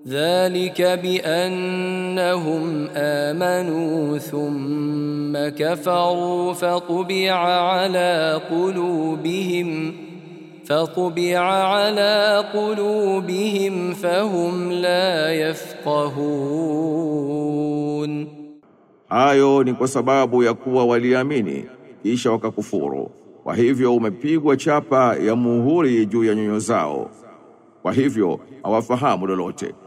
ذلك بأنهم آمنوا ثم كفروا فطبع على قلوبهم فهم لا يفقهون. Hayo ni kwa sababu ya kuwa waliamini kisha wakakufuru, kwa hivyo umepigwa chapa ya muhuri juu ya nyoyo zao, kwa hivyo hawafahamu lolote.